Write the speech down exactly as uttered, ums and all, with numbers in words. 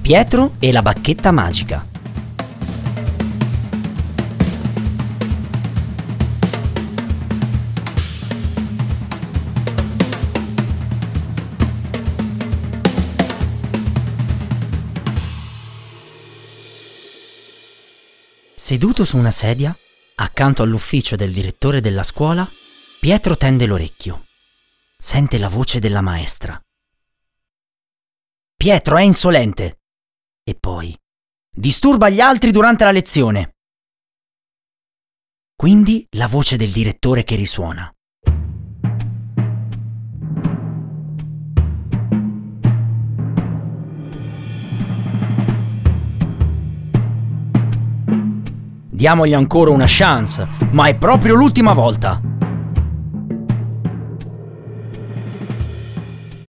Pietro e la bacchetta magica. Seduto su una sedia, accanto all'ufficio del direttore della scuola, Pietro tende l'orecchio. Sente la voce della maestra. Pietro è insolente. E poi disturba gli altri durante la lezione. Quindi la voce del direttore che risuona. Diamogli ancora una chance, ma è proprio l'ultima volta.